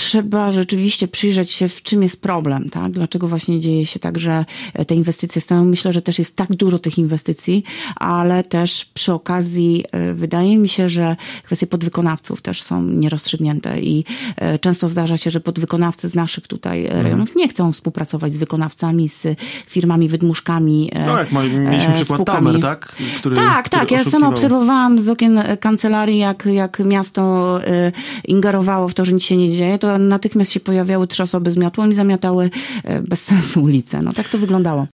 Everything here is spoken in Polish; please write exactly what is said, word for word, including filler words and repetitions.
trzeba rzeczywiście przyjrzeć się, w czym jest problem, tak? Dlaczego właśnie dzieje się tak, że te inwestycje stoją. Myślę, że też jest tak dużo tych inwestycji, ale też przy okazji wydaje mi się, że kwestie podwykonawców też są nierozstrzygnięte i często zdarza się, że podwykonawcy z naszych tutaj rejonów nie chcą współpracować z wykonawcami, z firmami, wydmuszkami. No jak mieliśmy przykład Tamer, tak? Który, tak, który tak. Ja oszukiwał. sama obserwowałam z okien kancelarii, jak, jak miasto ingerowało w to, że nic się nie dzieje, to natychmiast się pojawiały trzy osoby z miotłą i zamiatały bez sensu ulicę. No tak to wyglądało.